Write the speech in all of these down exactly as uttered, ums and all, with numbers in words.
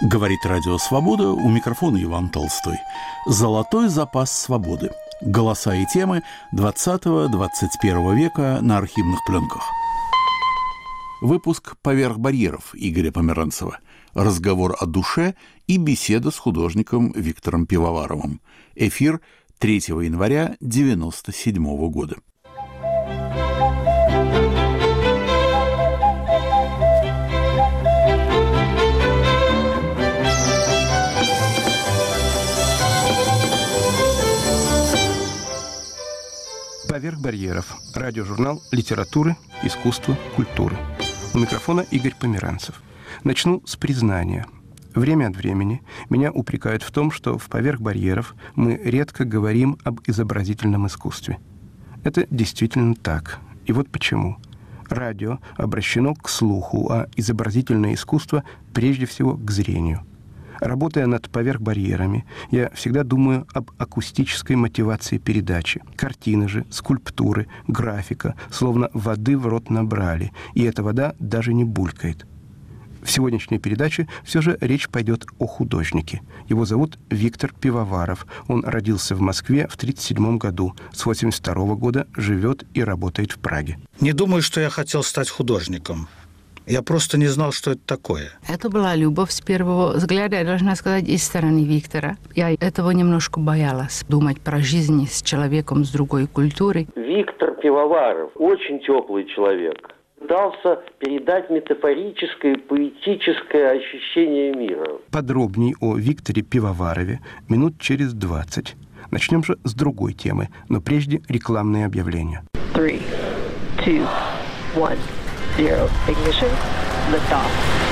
Говорит Радио Свобода, у микрофона Иван Толстой. Золотой запас свободы. Голоса и темы двадцатого-двадцать первого века на архивных пленках. Выпуск «Поверх барьеров» Игоря Померанцева. Разговор о душе и беседа с художником Виктором Пивоваровым. Эфир третьего января девяносто седьмого года. «Поверх барьеров» – радиожурнал литературы, искусства, культуры. У микрофона Игорь Померанцев. Начну с признания. Время от времени меня упрекают в том, что в «Поверх барьеров» мы редко говорим об изобразительном искусстве. Это действительно так. И вот почему. Радио обращено к слуху, а изобразительное искусство прежде всего к зрению. Работая над «Поверх барьерами», я всегда думаю об акустической мотивации передачи. Картины же, скульптуры, графика, словно воды в рот набрали, и эта вода даже не булькает. В сегодняшней передаче все же речь пойдет о художнике. Его зовут Виктор Пивоваров. Он родился в Москве в тридцать седьмом году. С восемьдесят второго года живет и работает в Праге. Не думаю, что я хотел стать художником. Я просто не знал, что это такое. Это была любовь с первого взгляда, я должна сказать, из стороны Виктора. Я этого немножко боялась, думать про жизнь с человеком с другой культурой. Виктор Пивоваров очень теплый человек. Пытался передать метафорическое, поэтическое ощущение мира. Подробней о Викторе Пивоварове минут через двадцать. Начнем же с другой темы, но прежде рекламные объявления. Three, two, one. Zero. Ignition. Liftoff.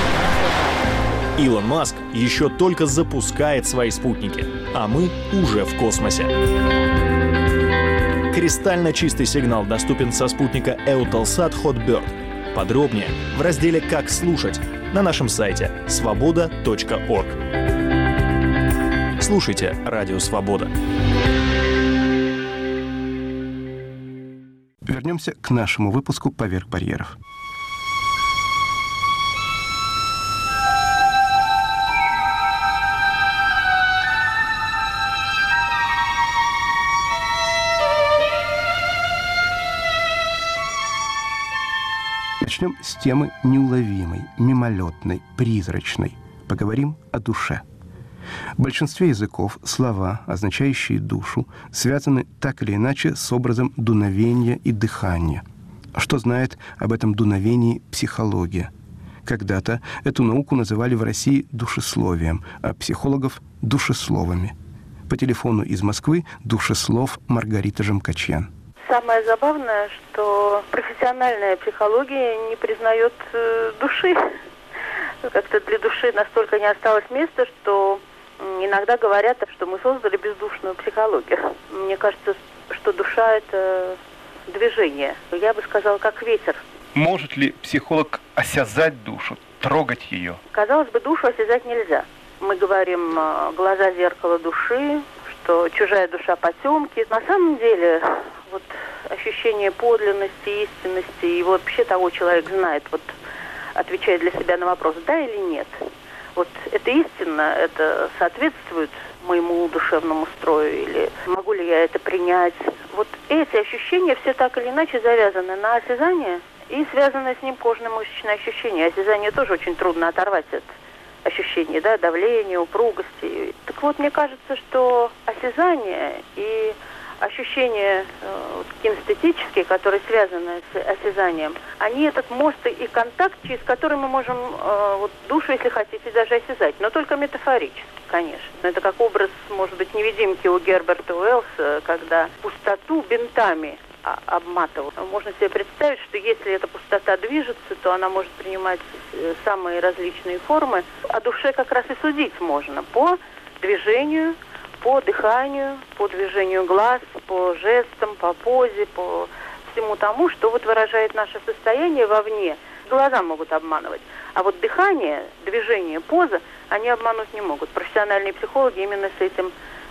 Илон Маск еще только запускает свои спутники, а мы уже в космосе. Кристально чистый сигнал доступен со спутника Eutelsat Hotbird. Подробнее в разделе «Как слушать» на нашем сайте свобода точка орг. Слушайте Радио Свобода. Вернемся к нашему выпуску «Поверх барьеров». Начнем с темы неуловимой, мимолетной, призрачной. Поговорим о душе. В большинстве языков слова, означающие душу, связаны так или иначе с образом дуновения и дыхания. Что знает об этом дуновении психология? Когда-то эту науку называли в России душесловием, а психологов – душесловами. По телефону из Москвы душеслов Маргарита Жемкачьян. Самое забавное, что профессиональная психология не признает э, души. Как-то для души настолько не осталось места, что иногда говорят, что мы создали бездушную психологию. Мне кажется, что душа – это движение. Я бы сказала, как ветер. Может ли психолог осязать душу, трогать ее? Казалось бы, душу осязать нельзя. Мы говорим «глаза зеркало души», что чужая душа потемки. На самом деле, вот ощущение подлинности, истинности и вообще того человек знает, вот отвечает для себя на вопрос, да или нет. Вот это истинно, это соответствует моему душевному строю, или могу ли я это принять. Вот эти ощущения все так или иначе завязаны на осязание и связаны с ним кожно-мышечное ощущение. Осязание тоже очень трудно оторвать от ощущений, да, давления, упругости. Так вот, мне кажется, что осязание и ощущения э, кинестетические, которые связаны с осязанием, они этот мост и контакт, через который мы можем э, вот, душу, если хотите, даже осязать, но только метафорически, конечно. Это как образ, может быть, невидимки у Герберта Уэллса, когда пустоту бинтами обматывал. Можно себе представить, что если эта пустота движется, то она может принимать самые различные формы. О душе как раз и судить можно по движению, по дыханию, по движению глаз, по жестам, по позе, по всему тому, что вот выражает наше состояние вовне. Глаза могут обманывать. А вот дыхание, движение, поза, они обмануть не могут. Профессиональные психологи именно с этим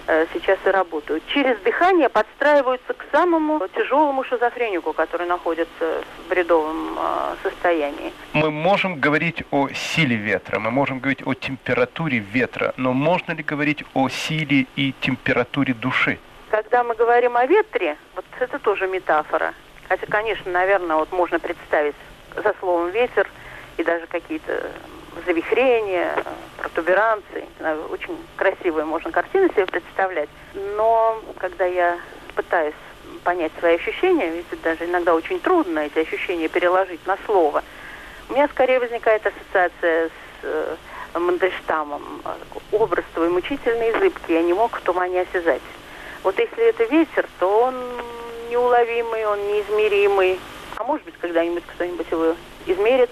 сейчас и работают. Через дыхание подстраиваются к самому тяжелому шизофренику, который находится в бредовом состоянии. Мы можем говорить о силе ветра, мы можем говорить о температуре ветра, но можно ли говорить о силе и температуре души? Когда мы говорим о ветре, вот это тоже метафора. Хотя, конечно, наверное, вот можно представить за словом ветер и даже какие-то завихрения, протуберанцы. Очень красивые можно картины себе представлять. Но когда я пытаюсь понять свои ощущения, ведь даже иногда очень трудно эти ощущения переложить на слово, у меня скорее возникает ассоциация с э, Мандельштамом. Образ твой мучительный и зыбкий, я не мог в тумане осязать. Вот если это ветер, то он неуловимый, он неизмеримый. А может быть, когда-нибудь кто-нибудь его измерит.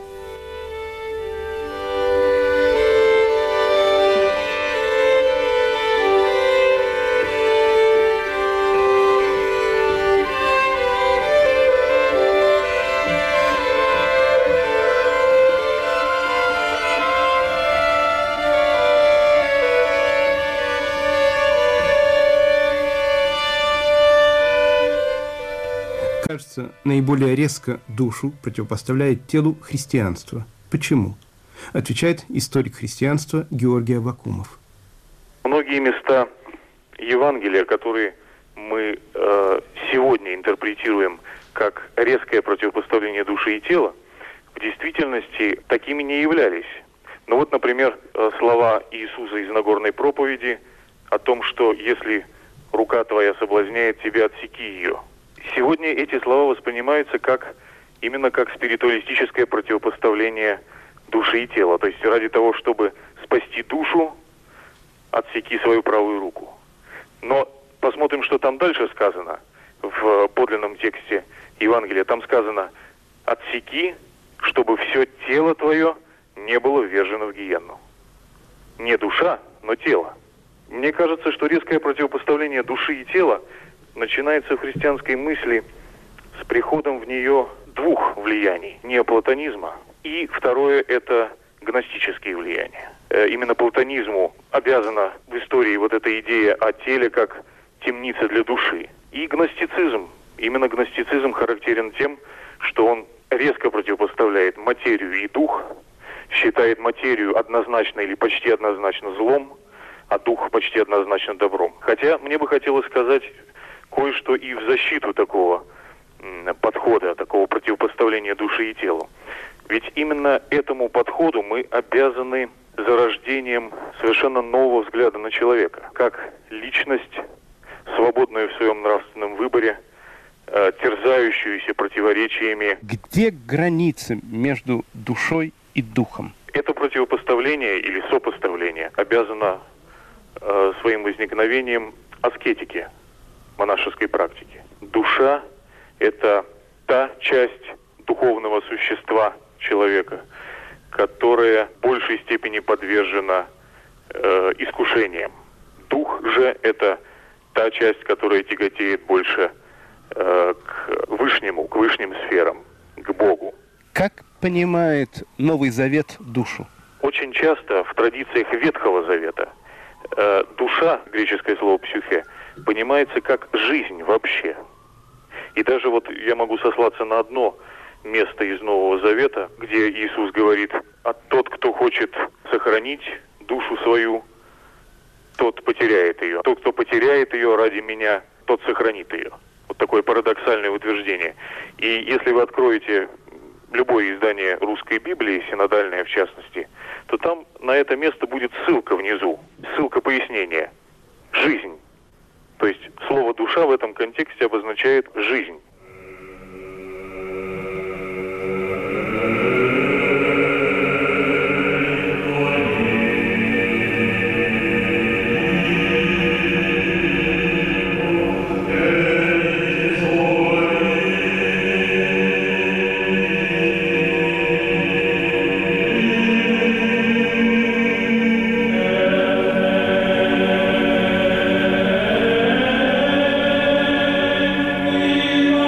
Кажется, наиболее резко душу противопоставляет телу христианство. Почему? Отвечает историк христианства Георгий Аввакумов. Многие места Евангелия, которые мы э, сегодня интерпретируем как резкое противопоставление души и тела, в действительности такими не являлись. Ну вот, например, слова Иисуса из Нагорной проповеди о том, что если рука твоя соблазняет тебя, отсеки ее. Сегодня эти слова воспринимаются как именно как спиритуалистическое противопоставление души и тела. То есть ради того, чтобы спасти душу, отсеки свою правую руку. Но посмотрим, что там дальше сказано в подлинном тексте Евангелия. Там сказано: отсеки, чтобы все тело твое не было ввержено в гиенну. Не душа, но тело. Мне кажется, что резкое противопоставление души и тела начинается в христианской мысли с приходом в нее двух влияний. Неоплатонизма и второе – это гностические влияния. Именно платонизму обязана в истории вот эта идея о теле как темнице для души. И гностицизм. Именно гностицизм характерен тем, что он резко противопоставляет материю и дух, считает материю однозначно или почти однозначно злом, а дух почти однозначно добром. Хотя мне бы хотелось сказать кое-что и в защиту такого подхода, такого противопоставления души и телу. Ведь именно этому подходу мы обязаны зарождением совершенно нового взгляда на человека, как личность, свободную в своем нравственном выборе, э, терзающуюся противоречиями. Где граница между душой и духом? Это противопоставление или сопоставление обязано э, своим возникновением аскетике, монашеской практики. Душа – это та часть духовного существа человека, которая в большей степени подвержена э, искушениям. Дух же – это та часть, которая тяготеет больше э, к вышнему, к вышним сферам, к Богу. Как понимает Новый Завет душу? Очень часто в традициях Ветхого Завета э, душа, греческое слово «псюхе», понимается как жизнь вообще. И даже вот я могу сослаться на одно место из Нового Завета, где Иисус говорит: «А тот, кто хочет сохранить душу свою, тот потеряет ее. Тот, кто потеряет ее ради меня, тот сохранит ее». Вот такое парадоксальное утверждение. И если вы откроете любое издание русской Библии, синодальное в частности, то там на это место будет ссылка внизу, ссылка пояснения. Жизнь. То есть слово «душа» в этом контексте обозначает жизнь. Amen.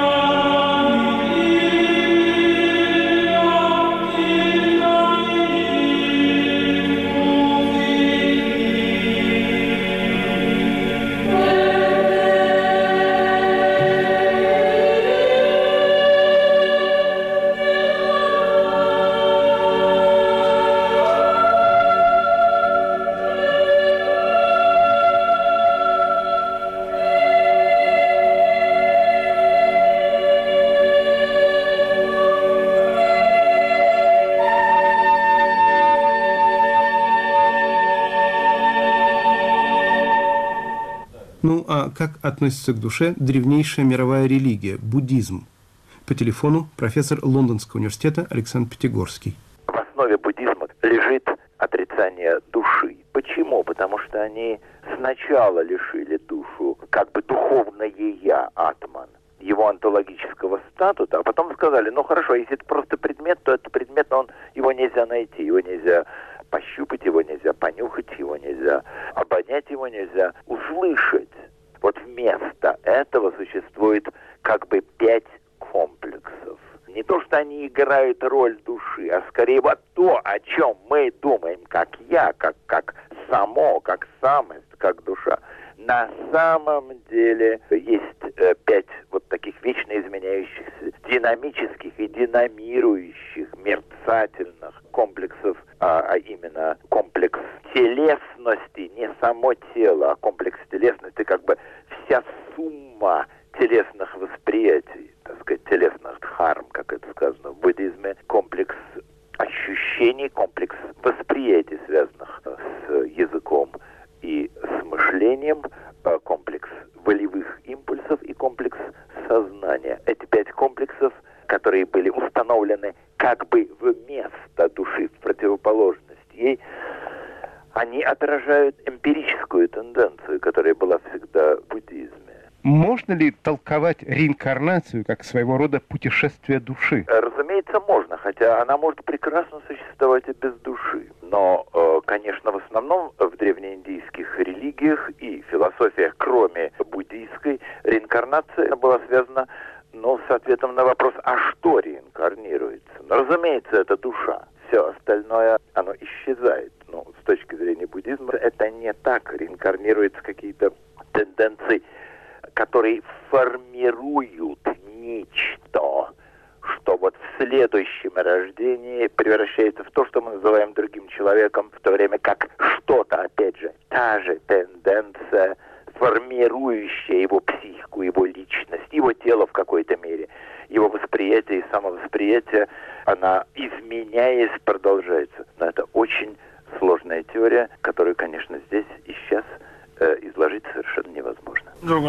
а как относится к душе древнейшая мировая религия – буддизм? По телефону профессор Лондонского университета Александр Пятигорский. В основе буддизма лежит отрицание души. Почему? Потому что они сначала лишили душу как бы духовное «я», атман, его онтологического статуса, а потом сказали, ну хорошо, если это просто предмет, то это предмет, но он, его нельзя найти, его нельзя пощупать, его нельзя понюхать, его нельзя обонять, его нельзя услышать. Вот вместо этого существует как бы пять комплексов. Не то, что они играют роль души, а скорее вот то, о чем мы думаем, как я, как, как само, как самость, как душа. На самом деле есть э, пять вот таких вечно изменяющихся, динамических и динамирующих, мерцательных комплексов, а, а именно комплекс телесности, не само тело, а комплекс телесности, как бы вся сумма телесных восприятий, так сказать, телесных дхарм, как это сказано в буддизме, комплекс ощущений, комплекс восприятий, связанных с языком и с мышлением, комплекс волевых импульсов и комплекс сознания. Эти пять комплексов, которые были установлены как бы вместо души, в противоположность ей, они отражают эмпирическую тенденцию, которая была всегда в буддизме. Можно ли толковать реинкарнацию как своего рода путешествие души? Разумеется, можно, хотя она может прекрасно существовать и без души. Но, конечно, в основном в древнеиндийских религиях и философиях, кроме буддийской, реинкарнация была связана, ну, с ответом на вопрос, а что реинкарнируется? Ну, разумеется, это душа. Все остальное, оно исчезает. Но с точки зрения буддизма это не так. Реинкарнируются какие-то тенденции, которые формируют нечто, что вот в следующем рождении превращается в то, что мы называем другим человеком, в то время как что-то, опять же, та же тенденция, формирующая его психику, его личность, его тело в какой-то мере, его восприятие и самовосприятие, она, изменяясь, продолжается. Но это очень сложная теория, которую, конечно, здесь и сейчас э, изложить совершенно невозможно.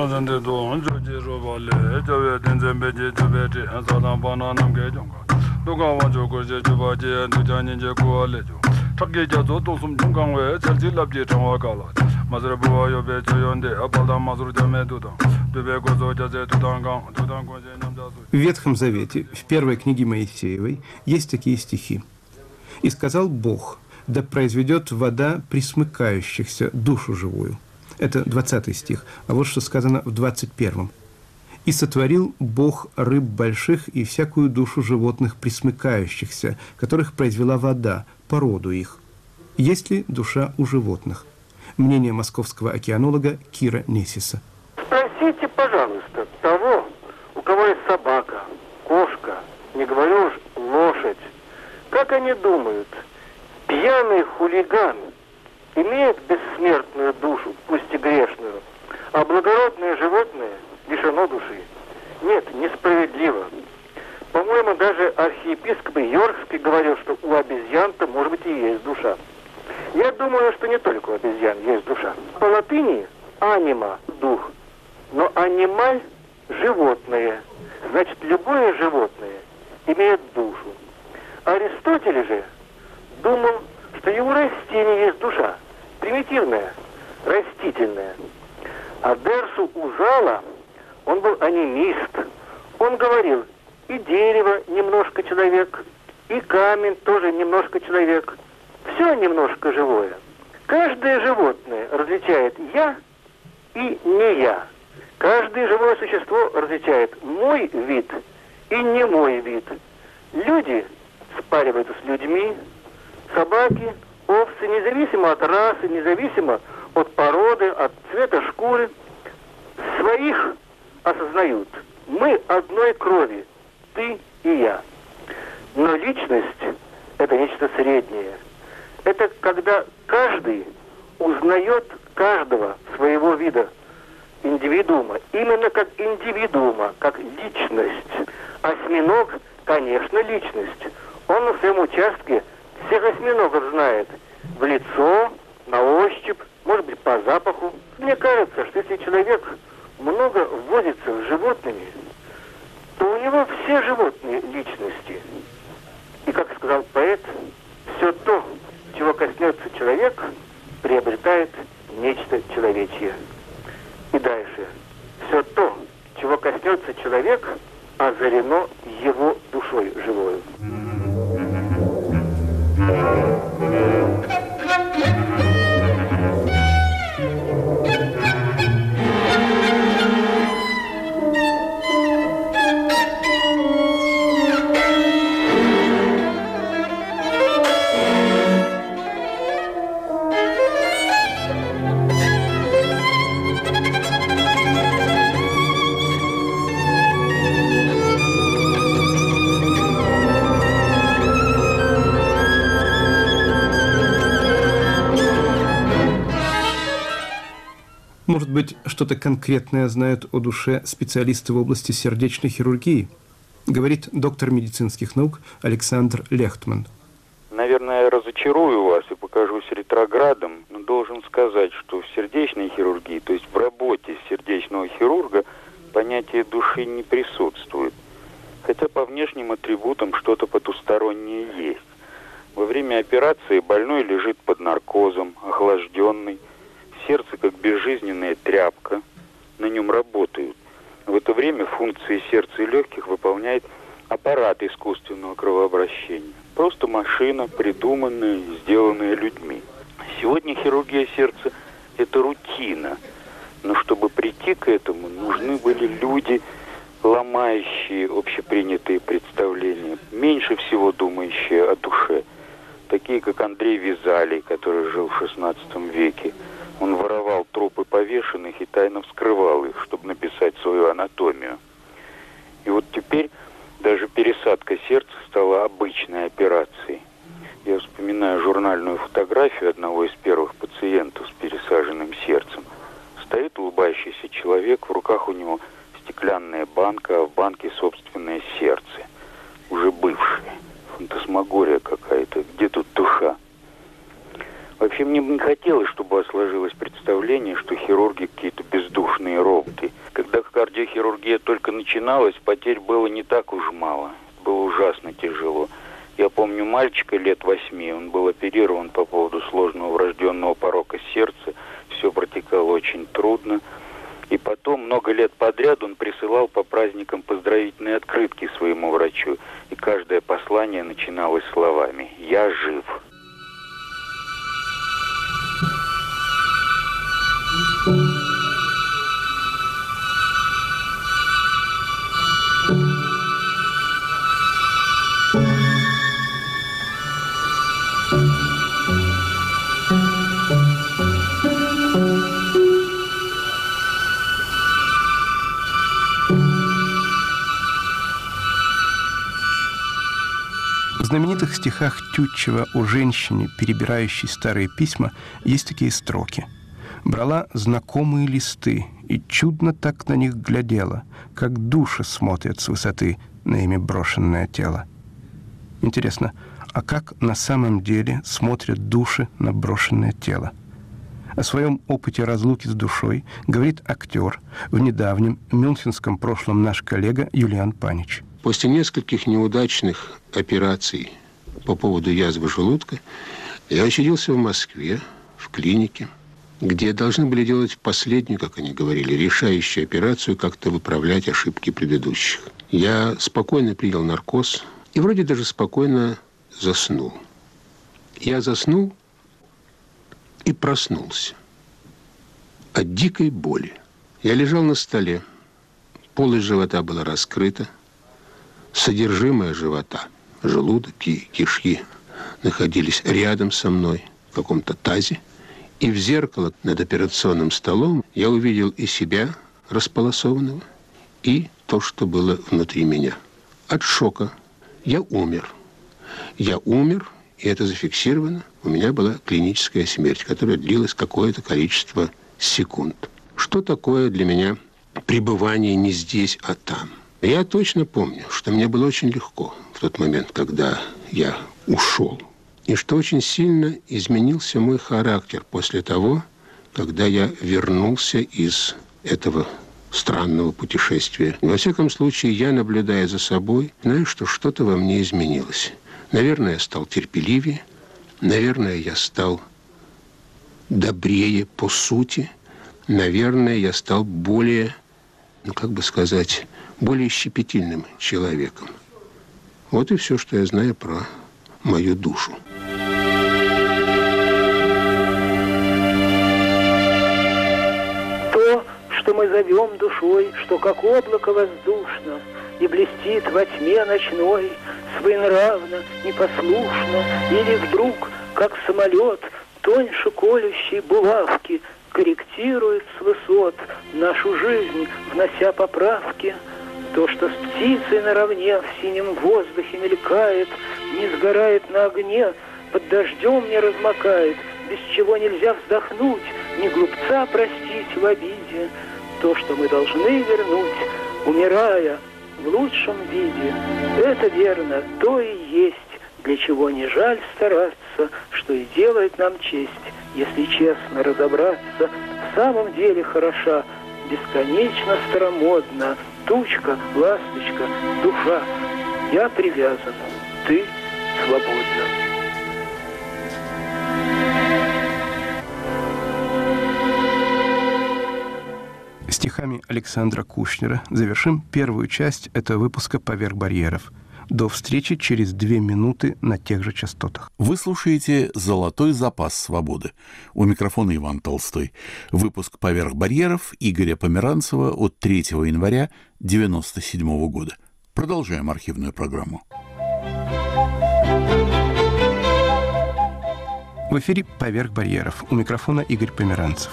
В Ветхом Завете, в первой книге Моисеевой, есть такие стихи. «И сказал Бог, да произведет вода присмыкающихся душу живую». Это двадцатый стих. А вот что сказано в двадцать первом. «И сотворил Бог рыб больших и всякую душу животных присмыкающихся, которых произвела вода, породу их». Есть ли душа у животных? Мнение московского океанолога Кира Несиса. Спросите, пожалуйста, того, у кого есть собака, кошка, не говорю уж лошадь, как они думают, пьяный хулиган имеет бессмертную душу, пусть и грешную, а благородное животное лишено души? Нет, несправедливо. По-моему, даже архиепископ Йоркский говорил, что у обезьян-то, может быть, и есть душа. Я думаю, что не только у обезьян есть душа. По латыни анима – дух, но анималь – животное. Значит, любое животное имеет душу. Аристотель же думал, что и у растений есть душа, примитивная, растительная. А Дерсу Узала, он был анимист. Он говорил, и дерево немножко человек, и камень тоже немножко человек. Все немножко живое. Каждое животное различает «я» и «не я». Каждое живое существо различает мой вид и не мой вид. Люди спариваются с людьми, собаки, овцы, независимо от расы, независимо от породы, от цвета шкуры, своих осознают. Мы одной крови, ты и я. Но личность – это нечто среднее. Это когда каждый узнает каждого своего вида, индивидуума, именно как индивидуума, как личность. Осьминог, конечно, личность. Он на своем участке всех осьминогов знает. В лицо, на ощупь, может быть, по запаху. мне кажется, что если человек много возится с животными, то у него все животные личности. И, как сказал поэт, все то, чего коснется человек, приобретает нечто человечье. И дальше. Все то, чего коснется человек, озарено его душой живою. Может быть, что-то конкретное знают о душе специалисты в области сердечной хирургии, говорит доктор медицинских наук Александр Лехтман. Наверное, я разочарую вас и покажусь ретроградом, но должен сказать, что в сердечной хирургии, то есть в работе сердечного хирурга, понятие души не присутствует. Хотя по внешним атрибутам что-то потустороннее есть. Во время операции больной лежит под наркозом, охлажденный. Сердце как безжизненная тряпка, на нем работают. В это время функции сердца и легких выполняет аппарат искусственного кровообращения. Просто машина, придуманная и сделанная людьми. Сегодня хирургия сердца – это рутина. Но чтобы прийти к этому, нужны были люди, ломающие общепринятые представления, меньше всего думающие о душе. Такие, как Андрей Визалий, который жил в шестнадцатом веке. Он воровал трупы повешенных и тайно вскрывал их, чтобы написать свою анатомию. И вот теперь даже пересадка сердца стала обычной операцией. Я вспоминаю журнальную фотографию одного из первых пациентов с пересаженным сердцем. Стоит улыбающийся человек, в руках у него стеклянная банка, а в банке собственное сердце. Уже бывшее. Фантасмагория какая-то. Где тут душа? Вообще, мне бы не хотелось, чтобы сложилось представление, что хирурги какие-то бездушные роботы. Когда кардиохирургия только начиналась, потерь было не так уж мало. Было ужасно тяжело. Я помню мальчика лет восьми, он был оперирован по поводу сложного врожденного порока сердца. Все протекало очень трудно. И потом, много лет подряд, он присылал по праздникам поздравительные открытки своему врачу. И каждое послание начиналось словами «Я жив». В знаменитых стихах Тютчева о женщине, перебирающей старые письма, есть такие строки. «Брала знакомые листы и чудно так на них глядела, как души смотрят с высоты на ими брошенное тело». Интересно, а как на самом деле смотрят души на брошенное тело? О своем опыте разлуки с душой говорит актер, в недавнем мюнхенском прошлом наш коллега Юлиан Панич. После нескольких неудачных операций по поводу язвы желудка я очутился в Москве, в клинике, где должны были делать последнюю, как они говорили, решающую операцию, как-то выправлять ошибки предыдущих. Я спокойно принял наркоз и вроде даже спокойно заснул. Я заснул и проснулся от дикой боли. Я лежал на столе, полость живота была раскрыта, содержимое живота, желудок и кишки находились рядом со мной в каком-то тазе. И в зеркало над операционным столом я увидел и себя располосованного, и то, что было внутри меня. От шока я умер. Я умер, и это зафиксировано. У меня была клиническая смерть, которая длилась какое-то количество секунд. Что такое для меня пребывание не здесь, а там? Я точно помню, что мне было очень легко в тот момент, когда я ушел. И что очень сильно изменился мой характер после того, когда я вернулся из этого странного путешествия. Во всяком случае, я, наблюдая за собой, знаю, что что-то во мне изменилось. Наверное, я стал терпеливее, наверное, я стал добрее по сути, наверное, я стал более, ну, как бы сказать, более щепетильным человеком. Вот и все, что я знаю про мою душу. То, что мы зовем душой, что как облако воздушно и блестит во тьме ночной, своенравно, непослушно, или вдруг, как самолет, тоньше колющей булавки, корректирует с высот нашу жизнь, внося поправки. То, что с птицей наравне в синем воздухе мелькает, не сгорает на огне, под дождем не размокает, без чего нельзя вздохнуть, ни глупца простить в обиде. То, что мы должны вернуть, умирая в лучшем виде, это верно, то и есть, для чего не жаль стараться, что и делает нам честь, если честно разобраться, в самом деле хороша, бесконечно старомодна, тучка, ласточка, душа. Я привязан, ты свободна. Стихами Александра Кушнера завершим первую часть этого выпуска «Поверх барьеров». До встречи через две минуты на тех же частотах. Вы слушаете «Золотой запас свободы». У микрофона Иван Толстой. Выпуск «Поверх барьеров» Игоря Померанцева от третьего января девяносто седьмого года. Продолжаем архивную программу. В эфире «Поверх барьеров». У микрофона Игорь Померанцев.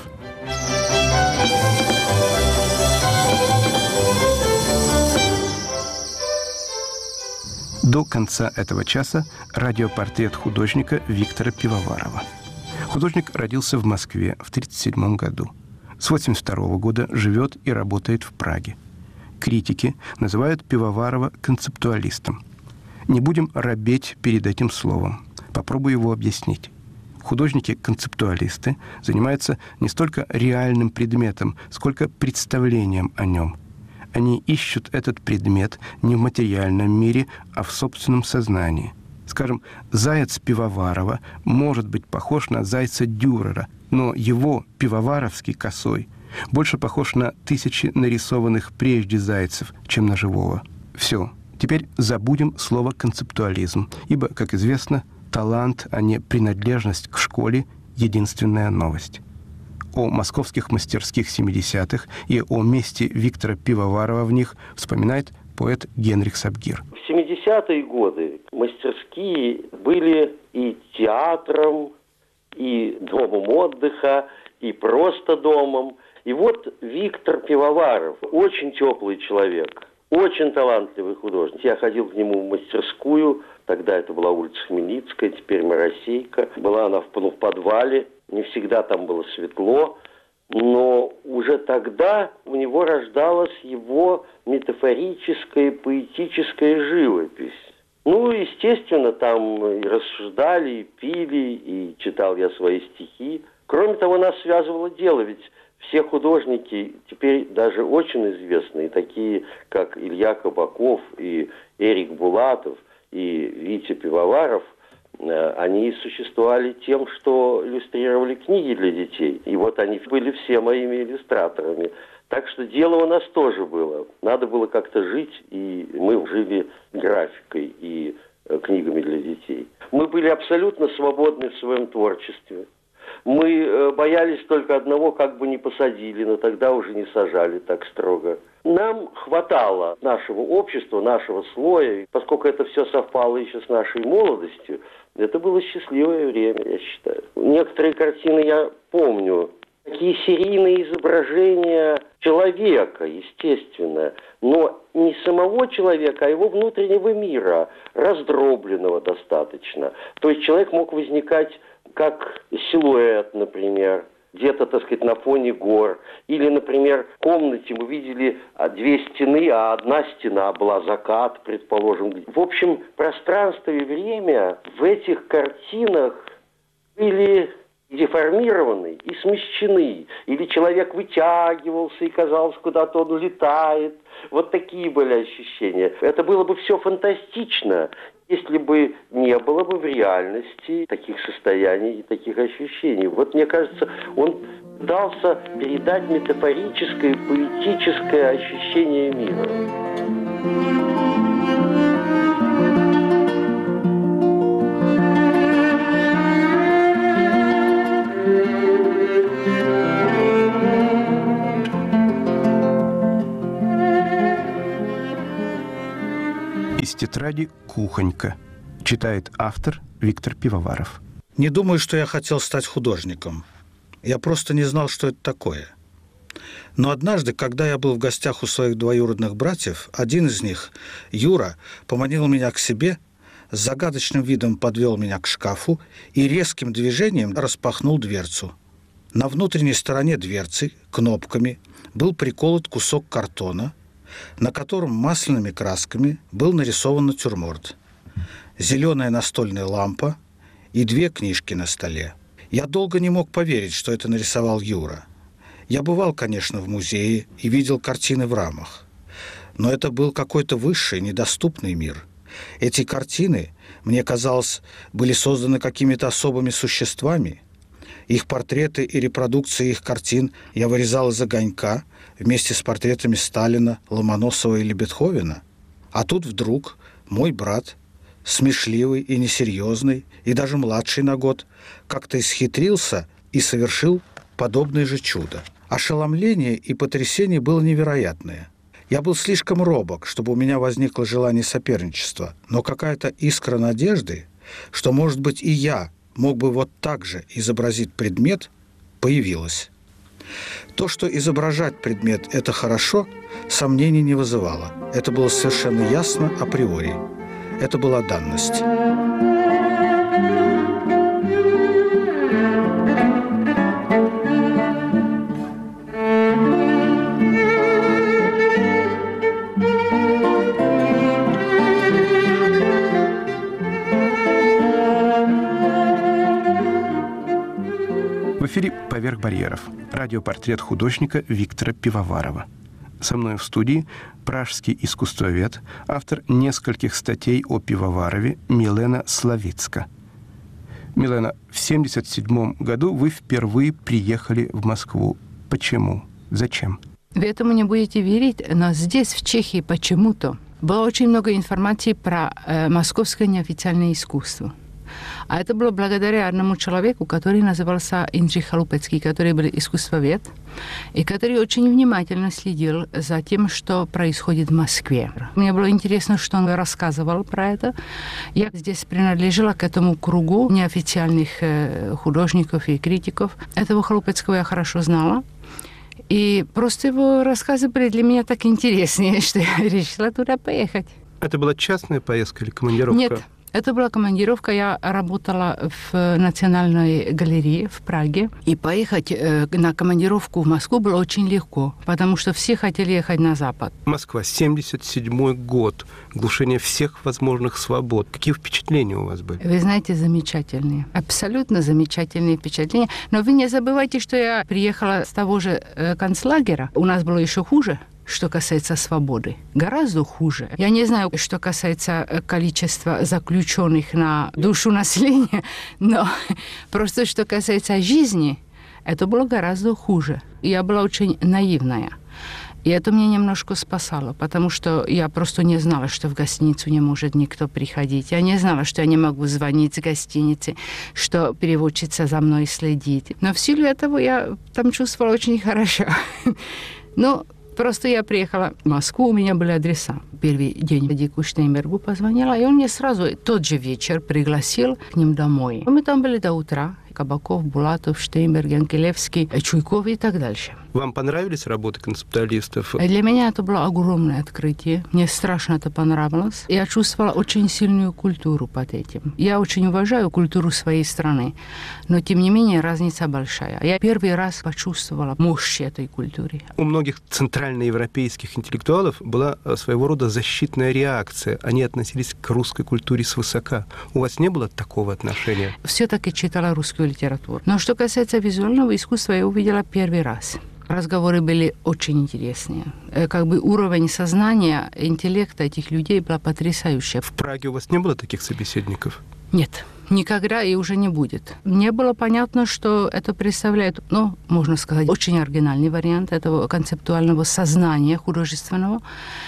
До конца этого часа радиопортрет художника Виктора Пивоварова. Художник родился в Москве в тысяча девятьсот тридцать седьмом году. С восемьдесят второго года живет и работает в Праге. Критики называют Пивоварова концептуалистом. Не будем робеть перед этим словом. Попробую его объяснить. Художники-концептуалисты занимаются не столько реальным предметом, сколько представлением о нем. Они ищут этот предмет не в материальном мире, а в собственном сознании. Скажем, заяц Пивоварова может быть похож на зайца Дюрера, но его пивоваровский косой больше похож на тысячи нарисованных прежде зайцев, чем на живого. Все. Теперь забудем слово «концептуализм», ибо, как известно, талант, а не принадлежность к школе – единственная новость. О московских мастерских семидесятых и о месте Виктора Пивоварова в них вспоминает поэт Генрих Сабгир. В семидесятые годы мастерские были и театром, и домом отдыха, и просто домом. И вот Виктор Пивоваров, очень теплый человек, очень талантливый художник. Я ходил к нему в мастерскую, тогда это была улица Хмельницкая, теперь Моросейка. Была она в, ну, в подвале. Не всегда там было светло, но уже тогда у него рождалась его метафорическая, поэтическая живопись. Ну, естественно, там и рассуждали, и пили, и читал я свои стихи. Кроме того, нас связывало дело, ведь все художники, теперь даже очень известные, такие как Илья Кабаков и Эрик Булатов и Витя Пивоваров, они существовали тем, что иллюстрировали книги для детей. И вот они были все моими иллюстраторами. Так что дело у нас тоже было. Надо было как-то жить, и мы жили графикой и книгами для детей. Мы были абсолютно свободны в своем творчестве. Мы боялись только одного, как бы не посадили, но тогда уже не сажали так строго. Нам хватало нашего общества, нашего слоя, поскольку это все совпало еще с нашей молодостью. Это было счастливое время, я считаю. Некоторые картины я помню. Такие серийные изображения человека, естественно, но не самого человека, а его внутреннего мира, раздробленного достаточно. То есть человек мог возникать как силуэт, например, где-то, так сказать, на фоне гор. Или, например, в комнате мы видели две стены, а одна стена была закат, предположим. В общем, пространство и время в этих картинах были деформированы и смещены. Или человек вытягивался, и казалось, куда-то он улетает. Вот такие были ощущения. Это было бы все фантастично, если бы не было бы в реальности таких состояний и таких ощущений. Вот мне кажется, он пытался передать метафорическое, поэтическое ощущение мира. Из тетради «Кухонька». Читает автор Виктор Пивоваров. Не думаю, что я хотел стать художником. Я просто не знал, что это такое. Но однажды, когда я был в гостях у своих двоюродных братьев, один из них, Юра, поманил меня к себе, с загадочным видом подвел меня к шкафу и резким движением распахнул дверцу. На внутренней стороне дверцы кнопками был приколот кусок картона, на котором масляными красками был нарисован натюрморт. Зеленая настольная лампа и две книжки на столе. Я долго не мог поверить, что это нарисовал Юра. Я бывал, конечно, в музее и видел картины в рамах. Но это был какой-то высший, недоступный мир. Эти картины, мне казалось, были созданы какими-то особыми существами. Их портреты и репродукции их картин я вырезал из огонька вместе с портретами Сталина, Ломоносова или Бетховена. А тут вдруг мой брат, смешливый и несерьезный, и даже младший на год, как-то исхитрился и совершил подобное же чудо. Ошеломление и потрясение было невероятное. Я был слишком робок, чтобы у меня возникло желание соперничества, но какая-то искра надежды, что, может быть, и я мог бы вот так же изобразить предмет, появилась. То, что изображать предмет – это хорошо, сомнений не вызывало. Это было совершенно ясно априори. Это была данность. В эфире «Поверх барьеров». Радиопортрет художника Виктора Пивоварова. Со мной в студии пражский искусствовед, автор нескольких статей о Пивоварове Милена Славицка. Милена, в семьдесят седьмом году вы впервые приехали в Москву. Почему? Зачем? Вы этому не будете верить, но здесь, в Чехии, почему-то было очень много информации про э, московское неофициальное искусство. А это было благодаря одному человеку, который назывался Индрих Халупецкий, который был искусствовед, и который очень внимательно следил за тем, что происходит в Москве. Мне было интересно, что он рассказывал про это. Я здесь принадлежала к этому кругу неофициальных художников и критиков. Этого Халупецкого я хорошо знала. И просто его рассказы были для меня так интереснее, что я решила туда поехать. Это была частная поездка или командировка? Нет. Это была командировка. Я работала в Национальной галерее в Праге. И поехать э, на командировку в Москву было очень легко, потому что все хотели ехать на Запад. Москва, семьдесят седьмой год. Глушение всех возможных свобод. Какие впечатления у вас были? Вы знаете, замечательные. Абсолютно замечательные впечатления. Но вы не забывайте, что я приехала с того же э, концлагеря. У нас было еще хуже. Что касается свободы, гораздо хуже. Я не знаю, что касается количества заключенных на душу населения, но просто что касается жизни, это было гораздо хуже. Я была очень наивная. И это меня немножко спасало, потому что я просто не знала, что в гостиницу не может никто приходить. Я не знала, что я не могу звонить с гостиницы, что переводчица за мной следит. Но в силу этого я там чувствовала очень хорошо. Но просто я приехала в Москву, у меня были адреса. Первый день Дику Штейнбергу позвонила, и он мне сразу тот же вечер пригласил к ним домой. Мы там были до утра. Кабаков, Булатов, Штейнберг, Янкелевский, Чуйков и так дальше. Вам понравились работы концептуалистов? Для меня это было огромное открытие. Мне страшно это понравилось. Я чувствовала очень сильную культуру под этим. Я очень уважаю культуру своей страны, но, тем не менее, разница большая. Я первый раз почувствовала мощь этой культуры. У многих центральноевропейских интеллектуалов была своего рода защитная реакция. Они относились к русской культуре свысока. У вас не было такого отношения? Все-таки читала русскую русскую литературу. Но что касается визуального искусства, я увидела первый раз. Разговоры были очень интересные. Как бы уровень сознания, интеллекта этих людей был потрясающий. В Праге у вас не было таких собеседников? Нет, никогда и уже не будет. Мне было понятно, что это представляет, ну, можно сказать, очень оригинальный вариант этого концептуального сознания художественного.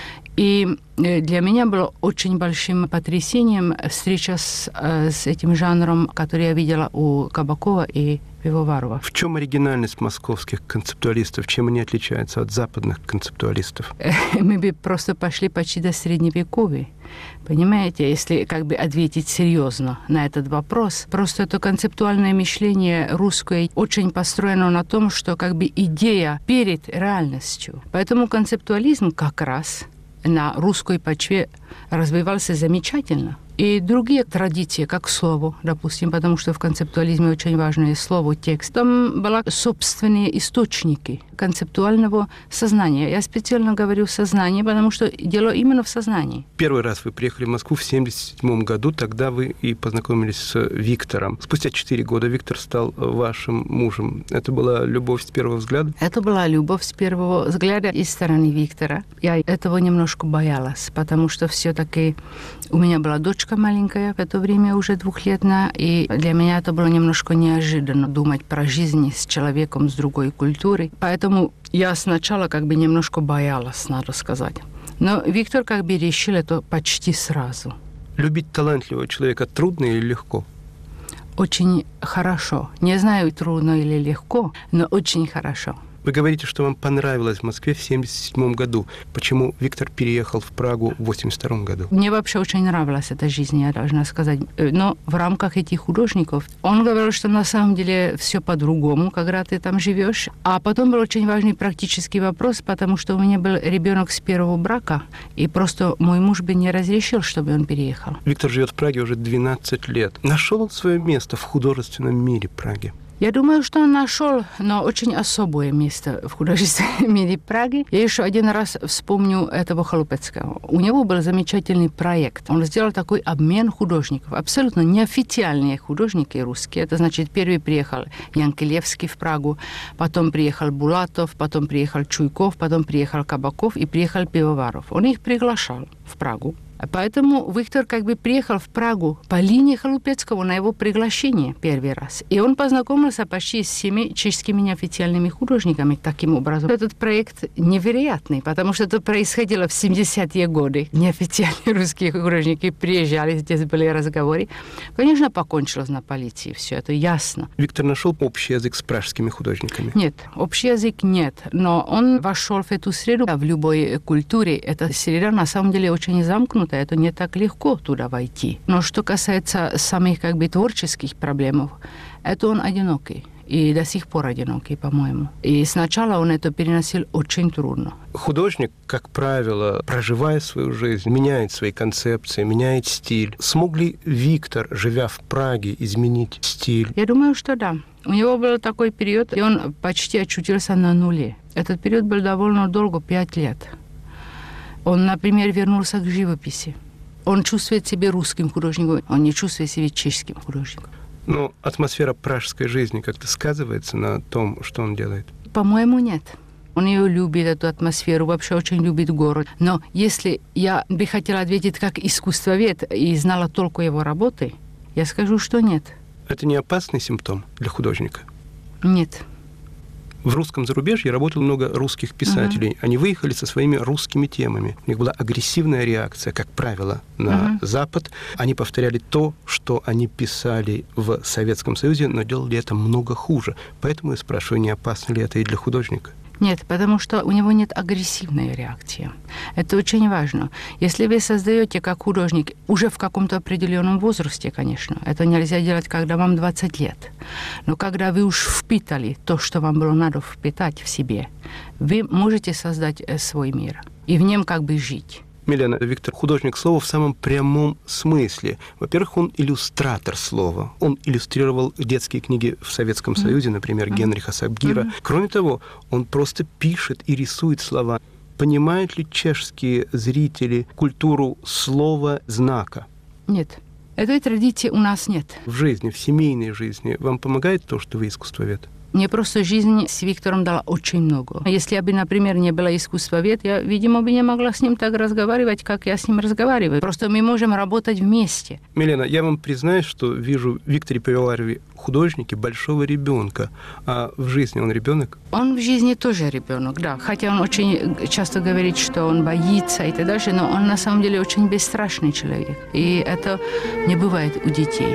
И для меня было очень большим потрясением встреча с, с этим жанром, который я видела у Кабакова и Пивоварова. В чем оригинальность московских концептуалистов? Чем они отличаются от западных концептуалистов? Мы бы просто пошли почти до Средневековья. Понимаете, если как бы ответить серьезно на этот вопрос, просто это концептуальное мышление русское очень построено на том, что как бы идея перед реальностью. Поэтому концептуализм как раз на русской почве развивался замечательно. И другие традиции, как слово, допустим, потому что в концептуализме очень важное слово, текст. Там были собственные источники концептуального сознания. Я специально говорю «сознание», потому что дело именно в сознании. Первый раз вы приехали в Москву в семьдесят седьмом году, тогда вы и познакомились с Виктором. Спустя четыре года Виктор стал вашим мужем. Это была любовь с первого взгляда? Это была любовь с первого взгляда из стороны Виктора. Я этого немножко боялась, потому что все-таки у меня была дочка маленькая, в это время уже двухлетняя, и для меня это было немножко неожиданно думать про жизнь с человеком с другой культурой. Поэтому я сначала как бы немножко боялась, надо сказать. Но Виктор как бы решил это почти сразу. Любить талантливого человека трудно или легко? Очень хорошо. Не знаю, трудно или легко, но очень хорошо. Вы говорите, что вам понравилось в Москве в семьдесят седьмом году. Почему Виктор переехал в Прагу в восемьдесят втором году? Мне вообще очень нравилась эта жизнь, я должна сказать. Но в рамках этих художников он говорил, что на самом деле все по-другому, когда ты там живешь. А потом был очень важный практический вопрос, потому что у меня был ребенок с первого брака, и просто мой муж бы не разрешил, чтобы он переехал. Виктор живет в Праге уже двенадцать лет. Нашел он свое место в художественном мире Праги? Я думаю, что он нашел, но очень особое место в художественном мире Праги. Я еще один раз вспомню этого Холопецкого. У него был замечательный проект. Он сделал такой обмен художников. Абсолютно неофициальные художники русские. Это значит, первый приехал Янкелевский в Прагу, потом приехал Булатов, потом приехал Чуйков, потом приехал Кабаков и приехал Пивоваров. Он их приглашал в Прагу. Поэтому Виктор как бы приехал в Прагу по линии Холопецкого на его приглашение первый раз. И он познакомился почти с всеми чешскими неофициальными художниками таким образом. Этот проект невероятный, потому что это происходило в семидесятые годы. Неофициальные русские художники приезжали, здесь были разговоры. Конечно, покончилось на полиции, все это ясно. Виктор нашел общий язык с пражскими художниками? Нет, общий язык нет, но он вошел в эту среду. В любой культуре эта среда на самом деле очень замкнута. Это не так легко туда войти. Но что касается самих как бы творческих проблем, это он одинокий. И до сих пор одинокий, по-моему. И сначала он это переносил очень трудно. Художник, как правило, проживая свою жизнь, меняет свои концепции, меняет стиль. Смог ли Виктор, живя в Праге, изменить стиль? Я думаю, что да. У него был такой период, и он почти очутился на нуле. Этот период был довольно долго, пять лет. Он, например, вернулся к живописи. Он чувствует себя русским художником, он не чувствует себя чешским художником. Но атмосфера пражской жизни как-то сказывается на том, что он делает? По-моему, нет. Он ее любит, эту атмосферу, вообще очень любит город. Но если я бы хотела ответить как искусствовед и знала только его работы, я скажу, что нет. Это не опасный симптом для художника? Нет. В русском зарубежье работало много русских писателей. Uh-huh. Они выехали со своими русскими темами. У них была агрессивная реакция, как правило, на uh-huh. Запад. Они повторяли то, что они писали в Советском Союзе, но делали это много хуже. Поэтому я спрашиваю, не опасно ли это и для художника? Нет, потому что у него нет агрессивной реакции. Это очень важно. Если вы создаете как художник уже в каком-то определенном возрасте, конечно, это нельзя делать, когда вам двадцать лет. Но когда вы уж впитали то, что вам было надо впитать в себе, вы можете создать свой мир и в нем как бы жить. Милена, Виктор художник слова в самом прямом смысле. Во-первых, он иллюстратор слова. Он иллюстрировал детские книги в Советском mm-hmm. Союзе, например, mm-hmm. Генриха Сабгира. Mm-hmm. Кроме того, он просто пишет и рисует слова. Понимают ли чешские зрители культуру слова знака? Нет. Этой традиции у нас нет. В жизни, в семейной жизни вам помогает то, что вы искусствовед? Мне просто жизнь с Виктором дала очень много. Если я бы, например, не была искусствовед, я, видимо, бы не могла с ним так разговаривать, как я с ним разговариваю. Просто мы можем работать вместе. Милена, я вам признаюсь, что вижу в Викторе Пивоварове художнике большого ребенка. А в жизни он ребенок? Он в жизни тоже ребенок, да. Хотя он очень часто говорит, что он боится и так дальше, но он на самом деле очень бесстрашный человек. И это не бывает у детей.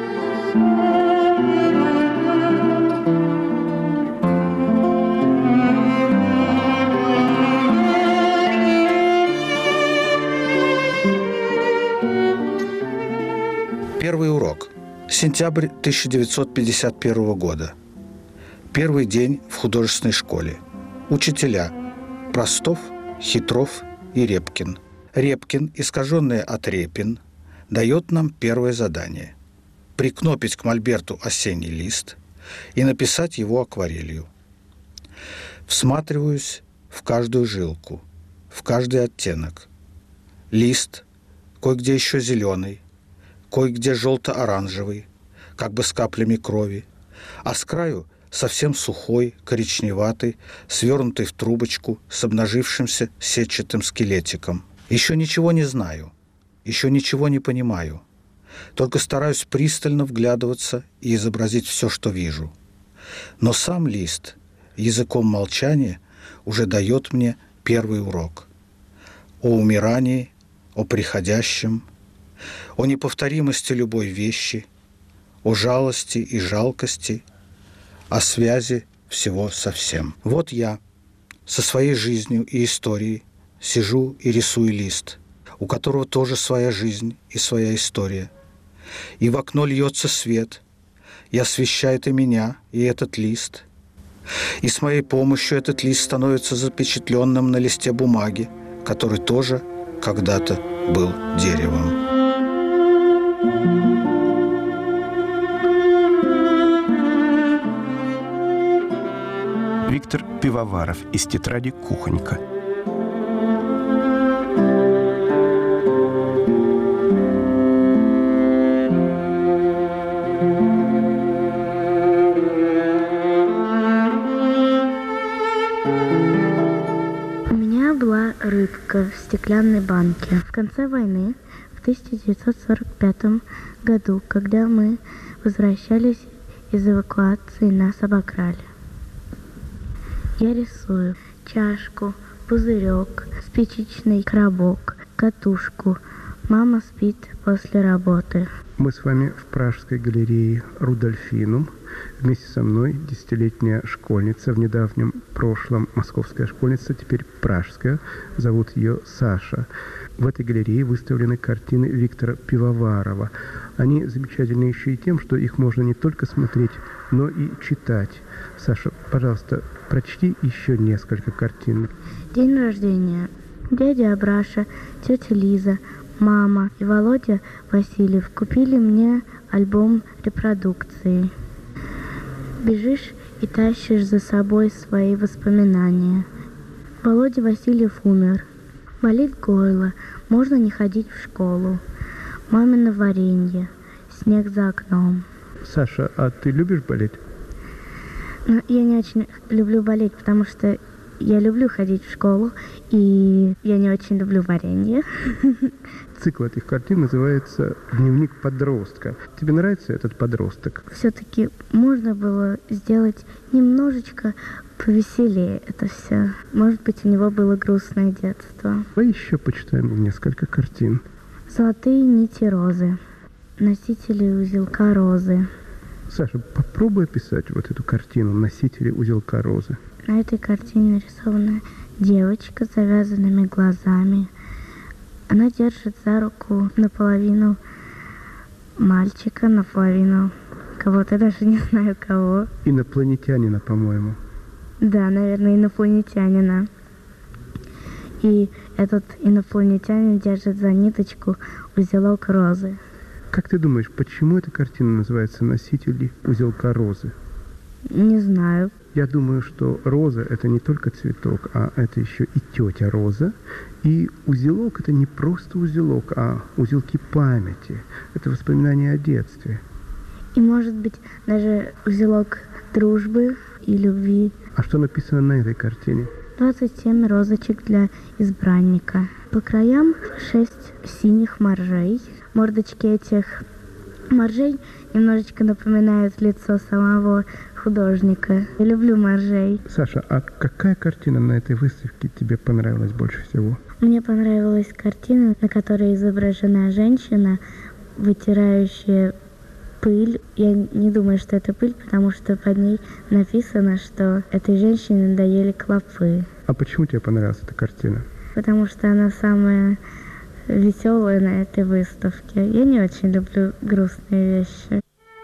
Первый урок. Сентябрь тысяча девятьсот пятьдесят первого года. Первый день в художественной школе. Учителя. Простов, Хитров и Репкин. Репкин, искаженный от Репин, дает нам первое задание. Прикнопить к мольберту осенний лист и написать его акварелью. Всматриваюсь в каждую жилку, в каждый оттенок. Лист, кое-где еще зеленый, кое-где желто-оранжевый, как бы с каплями крови, а с краю совсем сухой, коричневатый, свернутый в трубочку с обнажившимся сетчатым скелетиком. Еще ничего не знаю, еще ничего не понимаю, только стараюсь пристально вглядываться и изобразить все, что вижу. Но сам лист языком молчания уже дает мне первый урок. О умирании, о приходящем, о неповторимости любой вещи, о жалости и жалкости, о связи всего со всем. Вот я со своей жизнью и историей сижу и рисую лист, у которого тоже своя жизнь и своя история. И в окно льется свет, и освещает и меня, и этот лист. И с моей помощью этот лист становится запечатленным на листе бумаги, который тоже когда-то был деревом. Виктор Пивоваров из тетради «Кухонька». У меня была рыбка в стеклянной банке. В конце войны, в тысяча девятьсот сорок пятом году, когда мы возвращались из эвакуации, нас обокрали. Я рисую чашку, пузырек, спичечный коробок, катушку. Мама спит после работы. Мы с вами в Пражской галерее «Рудольфинум». Вместе со мной десятилетняя школьница, в недавнем прошлом московская школьница, теперь пражская. Зовут ее Саша. В этой галерее выставлены картины Виктора Пивоварова. Они замечательны еще и тем, что их можно не только смотреть, но и читать. Саша, пожалуйста, прочти еще несколько картин. День рождения. Дядя Абраша, тетя Лиза, мама и Володя Васильев купили мне альбом репродукции. Бежишь и тащишь за собой свои воспоминания. Володя Васильев умер. Болит горло, можно не ходить в школу. Мамино варенье, снег за окном. Саша, а ты любишь болеть? Ну, я не очень люблю болеть, потому что я люблю ходить в школу, и я не очень люблю варенье. Цикл этих картин называется «Дневник подростка». Тебе нравится этот подросток? Все-таки можно было сделать немножечко повеселее это все. Может быть, у него было грустное детство. Давай еще почитаем несколько картин. «Золотые нити розы», «Носители узелка розы». Саша, попробуй описать вот эту картину «Носители узелка розы». На этой картине нарисована девочка с завязанными глазами. Она держит за руку наполовину мальчика, наполовину кого-то, даже не знаю кого. Инопланетянина, по-моему. Да, наверное, инопланетянина. И этот инопланетянин держит за ниточку узелок розы. Как ты думаешь, почему эта картина называется «Носители узелка розы»? Не знаю. Я думаю, что роза – это не только цветок, а это еще и тетя роза. И узелок – это не просто узелок, а узелки памяти. Это воспоминания о детстве. И, может быть, даже узелок дружбы и любви. А что написано на этой картине? двадцать семь розочек для избранника. По краям шесть синих моржей. Мордочки этих моржей немножечко напоминают лицо самого художника. Я люблю моржей. Саша, а какая картина на этой выставке тебе понравилась больше всего? Мне понравилась картина, на которой изображена женщина, вытирающая пыль. Я не думаю, что это пыль, потому что под ней написано, что этой женщине надоели клопы. А почему тебе понравилась эта картина? Потому что она самая веселая на этой выставке. Я не очень люблю грустные вещи.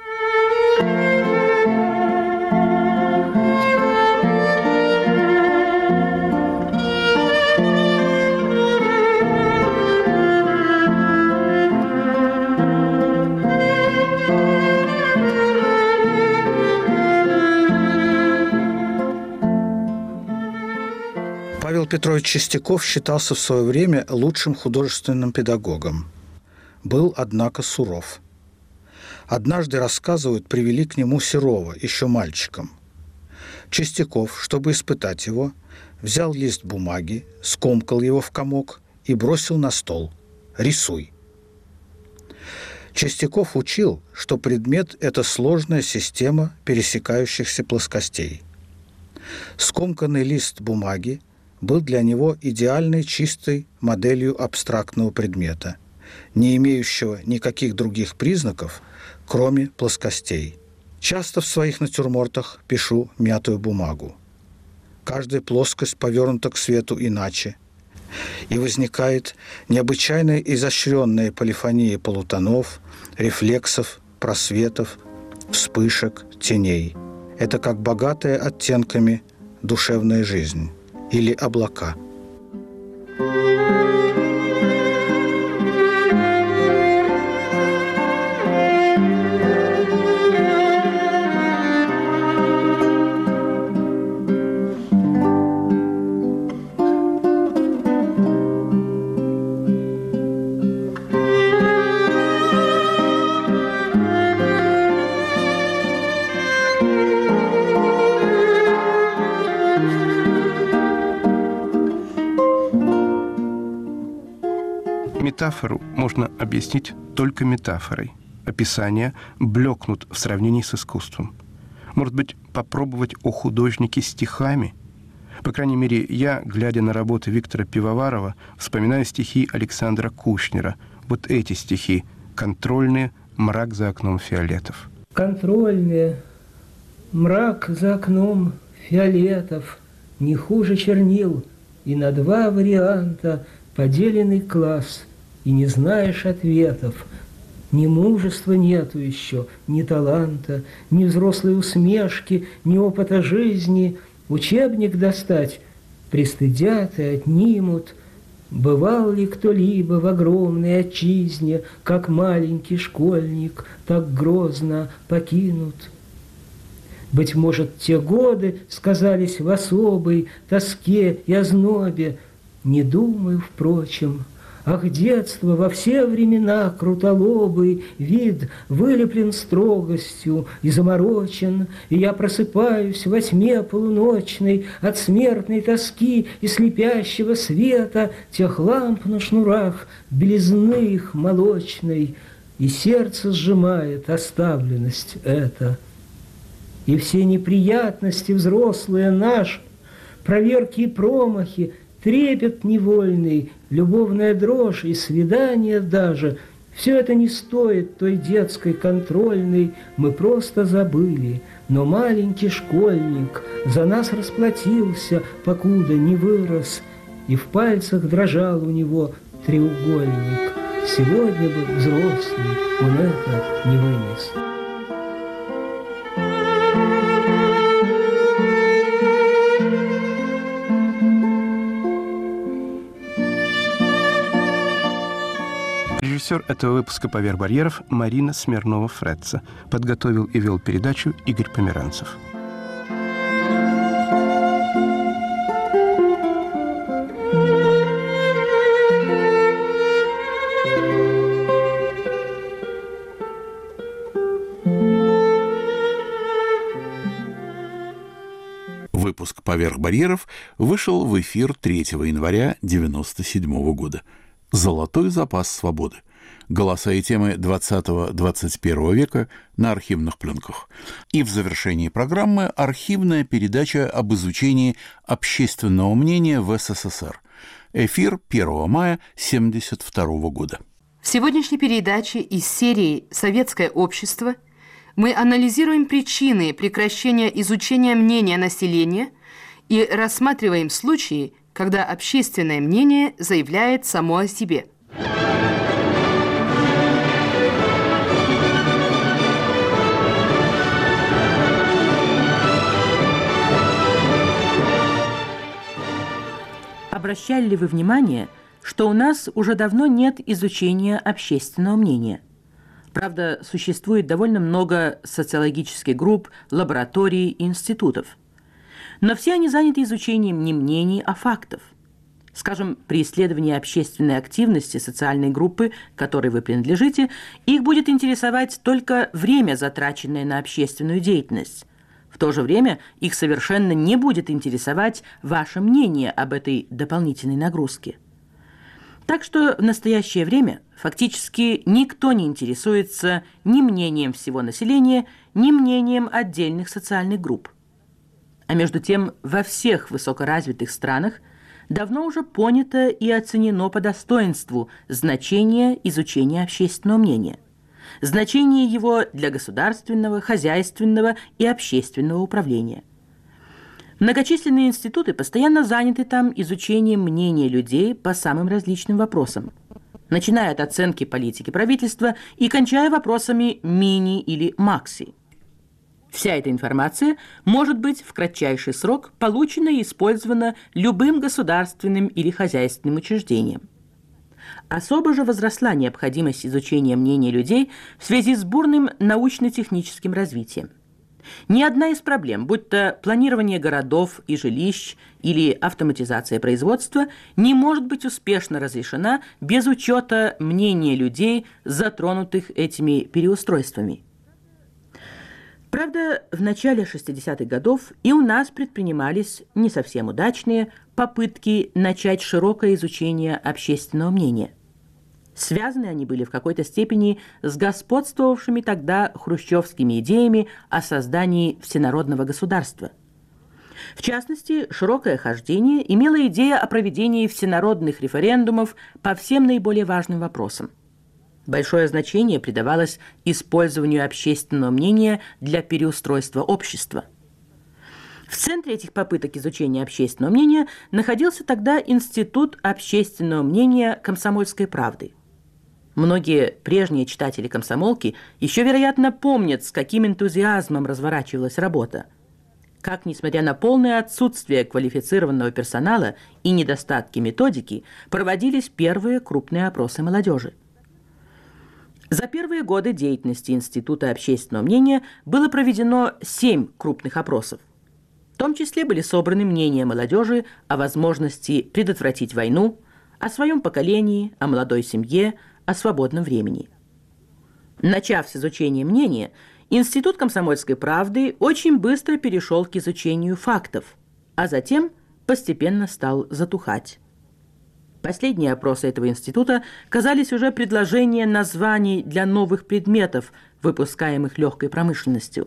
Павел Петрович Чистяков считался в свое время лучшим художественным педагогом. Был, однако, суров. Однажды, рассказывают, привели к нему Серова, еще мальчиком. Чистяков, чтобы испытать его, взял лист бумаги, скомкал его в комок и бросил на стол. «Рисуй». Чистяков учил, что предмет – это сложная система пересекающихся плоскостей. Скомканный лист бумаги был для него идеальной чистой моделью абстрактного предмета, не имеющего никаких других признаков, кроме плоскостей. Часто в своих натюрмортах пишу мятую бумагу. Каждая плоскость повернута к свету иначе, и возникает необычайная изощренная полифония полутонов, рефлексов, просветов, вспышек, теней. Это как богатая оттенками душевная жизнь или облака. Метафору можно объяснить только метафорой. Описания блекнут в сравнении с искусством. Может быть, попробовать о художнике стихами? По крайней мере, я, глядя на работы Виктора Пивоварова, вспоминаю стихи Александра Кушнера. Вот эти стихи. Контрольные, мрак за окном фиолетов. Контрольные, мрак за окном фиолетов, не хуже чернил, и на два варианта поделенный класс, и не знаешь ответов. Ни мужества нету еще, ни таланта, ни взрослой усмешки, ни опыта жизни. Учебник достать пристыдят и отнимут. Бывал ли кто-либо в огромной отчизне, как маленький школьник, так грозно покинут? Быть может, те годы сказались в особой тоске и ознобе. Не думаю, впрочем. Ах, детство во все времена крутолобый вид вылеплен строгостью и заморочен, и я просыпаюсь во тьме полуночной от смертной тоски и слепящего света тех ламп на шнурах, белизны их молочной, и сердце сжимает оставленность эта. И все неприятности взрослые наши, проверки и промахи, трепет невольный, любовная дрожь и свидание даже – все это не стоит той детской контрольной, мы просто забыли. Но маленький школьник за нас расплатился, покуда не вырос, и в пальцах дрожал у него треугольник. Сегодня бы взрослый он это не вынес. Режиссер этого выпуска «Поверх барьеров» Марина Смирнова-Фретца. Подготовил и вел передачу Игорь Померанцев. Выпуск «Поверх барьеров» вышел в эфир третьего января девяносто седьмого года. «Золотой запас свободы». Голоса и темы двадцатого-двадцать первого века на архивных пленках. И в завершении программы архивная передача об изучении общественного мнения в СССР. Эфир первого мая семьдесят второго года. В сегодняшней передаче из серии «Советское общество» мы анализируем причины прекращения изучения мнения населения и рассматриваем случаи, когда общественное мнение заявляет само о себе. Обращали ли вы внимание, что у нас уже давно нет изучения общественного мнения? Правда, существует довольно много социологических групп, лабораторий и институтов. Но все они заняты изучением не мнений, а фактов. Скажем, при исследовании общественной активности социальной группы, которой вы принадлежите, их будет интересовать только время, затраченное на общественную деятельность. В то же время их совершенно не будет интересовать ваше мнение об этой дополнительной нагрузке. Так что в настоящее время фактически никто не интересуется ни мнением всего населения, ни мнением отдельных социальных групп. А между тем во всех высокоразвитых странах давно уже понято и оценено по достоинству значение изучения общественного мнения, значение его для государственного, хозяйственного и общественного управления. Многочисленные институты постоянно заняты там изучением мнения людей по самым различным вопросам, начиная от оценки политики правительства и кончая вопросами мини или макси. Вся эта информация может быть в кратчайший срок получена и использована любым государственным или хозяйственным учреждением. Особо же возросла необходимость изучения мнения людей в связи с бурным научно-техническим развитием. Ни одна из проблем, будь то планирование городов и жилищ или автоматизация производства, не может быть успешно разрешена без учета мнения людей, затронутых этими переустройствами. Правда, в начале шестидесятых годов и у нас предпринимались не совсем удачные попытки начать широкое изучение общественного мнения. Связаны они были в какой-то степени с господствовавшими тогда хрущевскими идеями о создании всенародного государства. В частности, широкое хождение имело идея о проведении всенародных референдумов по всем наиболее важным вопросам. Большое значение придавалось использованию общественного мнения для переустройства общества. В центре этих попыток изучения общественного мнения находился тогда Институт общественного мнения «Комсомольской правды». Многие прежние читатели «Комсомолки» еще, вероятно, помнят, с каким энтузиазмом разворачивалась работа. Как, несмотря на полное отсутствие квалифицированного персонала и недостатки методики, проводились первые крупные опросы молодежи. За первые годы деятельности Института общественного мнения было проведено семь крупных опросов. В том числе были собраны мнения молодежи о возможности предотвратить войну, о своем поколении, о молодой семье, о свободном времени. Начав с изучения мнения, Институт комсомольской правды очень быстро перешел к изучению фактов, а затем постепенно стал затухать. Последние опросы этого института казались уже предложением названий для новых предметов, выпускаемых легкой промышленностью.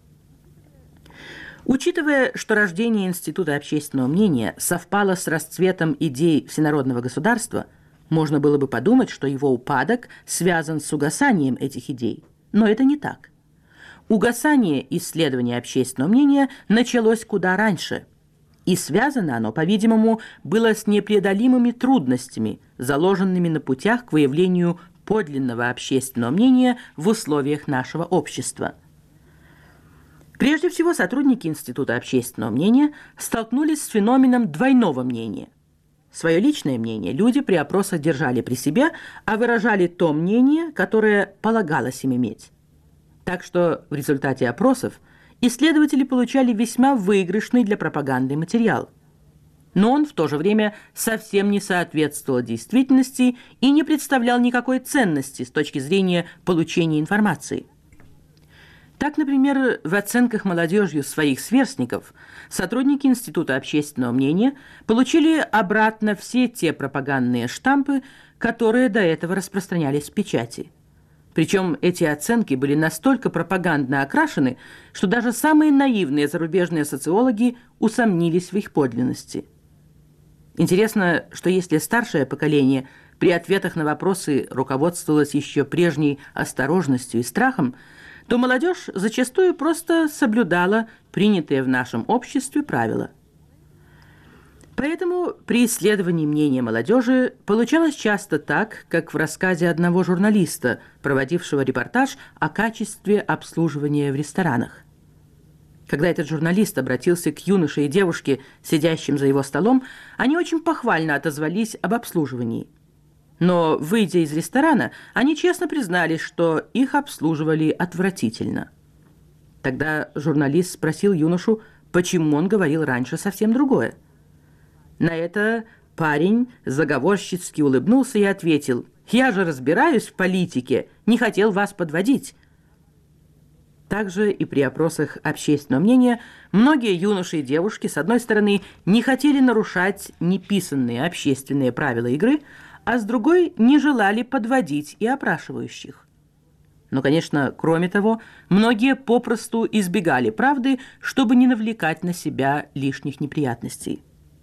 Учитывая, что рождение Института общественного мнения совпало с расцветом идей всенародного государства, можно было бы подумать, что его упадок связан с угасанием этих идей. Но это не так. Угасание исследования общественного мнения началось куда раньше. И связано оно, по-видимому, было с непреодолимыми трудностями, заложенными на путях к выявлению подлинного общественного мнения в условиях нашего общества. Прежде всего, сотрудники Института общественного мнения столкнулись с феноменом двойного мнения. Свое личное мнение люди при опросах держали при себе, а выражали то мнение, которое полагалось им иметь. Так что в результате опросов исследователи получали весьма выигрышный для пропаганды материал. Но он в то же время совсем не соответствовал действительности и не представлял никакой ценности с точки зрения получения информации. Так, например, в оценках молодежью своих сверстников сотрудники Института общественного мнения получили обратно все те пропагандные штампы, которые до этого распространялись в печати. Причем эти оценки были настолько пропагандно окрашены, что даже самые наивные зарубежные социологи усомнились в их подлинности. Интересно, что если старшее поколение при ответах на вопросы руководствовалось еще прежней осторожностью и страхом, то молодежь зачастую просто соблюдала принятые в нашем обществе правила. Поэтому при исследовании мнения молодежи получалось часто так, как в рассказе одного журналиста, проводившего репортаж о качестве обслуживания в ресторанах. Когда этот журналист обратился к юноше и девушке, сидящим за его столом, они очень похвально отозвались об обслуживании. Но, выйдя из ресторана, они честно признались, что их обслуживали отвратительно. Тогда журналист спросил юношу, почему он говорил раньше совсем другое. На это парень заговорщицки улыбнулся и ответил: «Я же разбираюсь в политике, не хотел вас подводить». Также и при опросах общественного мнения многие юноши и девушки, с одной стороны, не хотели нарушать неписанные общественные правила игры, а с другой не желали подводить и опрашивающих. Но, конечно, кроме того, многие попросту избегали правды, чтобы не навлекать на себя лишних неприятностей.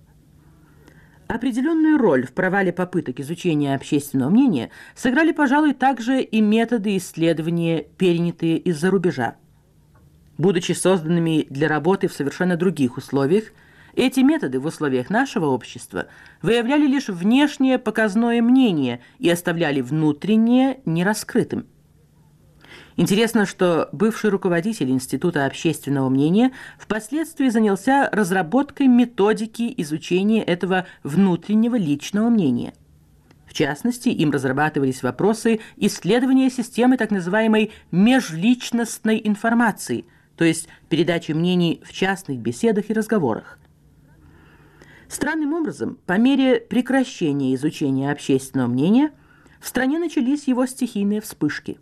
Определенную роль в провале попыток изучения общественного мнения сыграли, пожалуй, также и методы исследования, перенятые из-за рубежа. Будучи созданными для работы в совершенно других условиях, эти методы в условиях нашего общества выявляли лишь внешнее показное мнение и оставляли внутреннее нераскрытым. Интересно, что бывший руководитель Института общественного мнения впоследствии занялся разработкой методики изучения этого внутреннего личного мнения. В частности, им разрабатывались вопросы исследования системы так называемой межличностной информации, то есть передачи мнений в частных беседах и разговорах. Странным образом, по мере прекращения изучения общественного мнения, в стране начались его стихийные вспышки.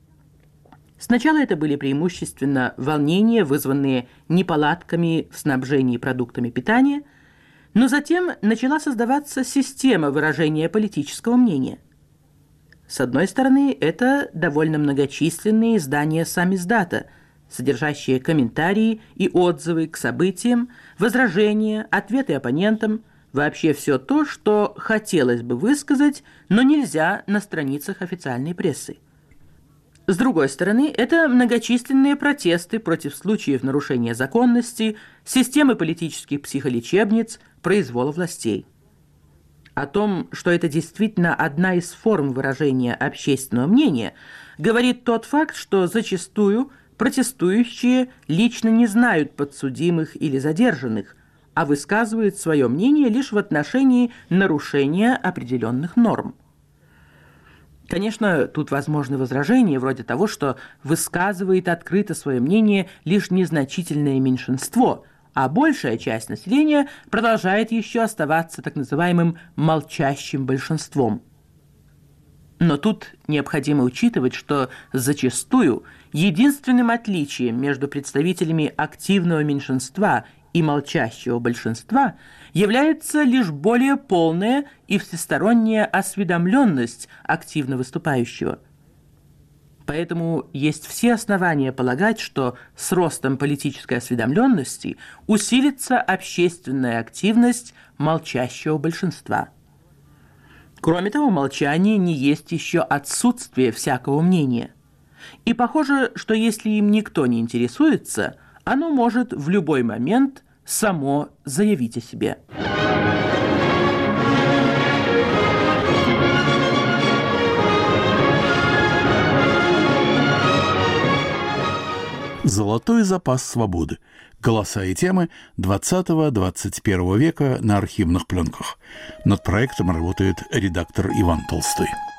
Сначала это были преимущественно волнения, вызванные неполадками в снабжении продуктами питания, но затем начала создаваться система выражения политического мнения. С одной стороны, это довольно многочисленные издания самиздата, содержащие комментарии и отзывы к событиям, возражения, ответы оппонентам, вообще все то, что хотелось бы высказать, но нельзя на страницах официальной прессы. С другой стороны, это многочисленные протесты против случаев нарушения законности, системы политических психолечебниц, произвола властей. О том, что это действительно одна из форм выражения общественного мнения, говорит тот факт, что зачастую протестующие лично не знают подсудимых или задержанных, а высказывают свое мнение лишь в отношении нарушения определенных норм. Конечно, тут возможны возражения вроде того, что высказывает открыто свое мнение лишь незначительное меньшинство, а большая часть населения продолжает еще оставаться так называемым молчащим большинством. Но тут необходимо учитывать, что зачастую единственным отличием между представителями активного меньшинства и молчащего большинства является лишь более полная и всесторонняя осведомленность активно выступающего. Поэтому есть все основания полагать, что с ростом политической осведомленности усилится общественная активность молчащего большинства. Кроме того, молчание не есть еще отсутствие всякого мнения. И похоже, что если им никто не интересуется, оно может в любой момент само заявить о себе. Золотой запас свободы. Голоса и темы двадцатого-двадцать первого века на архивных пленках. Над проектом работает редактор Иван Толстой.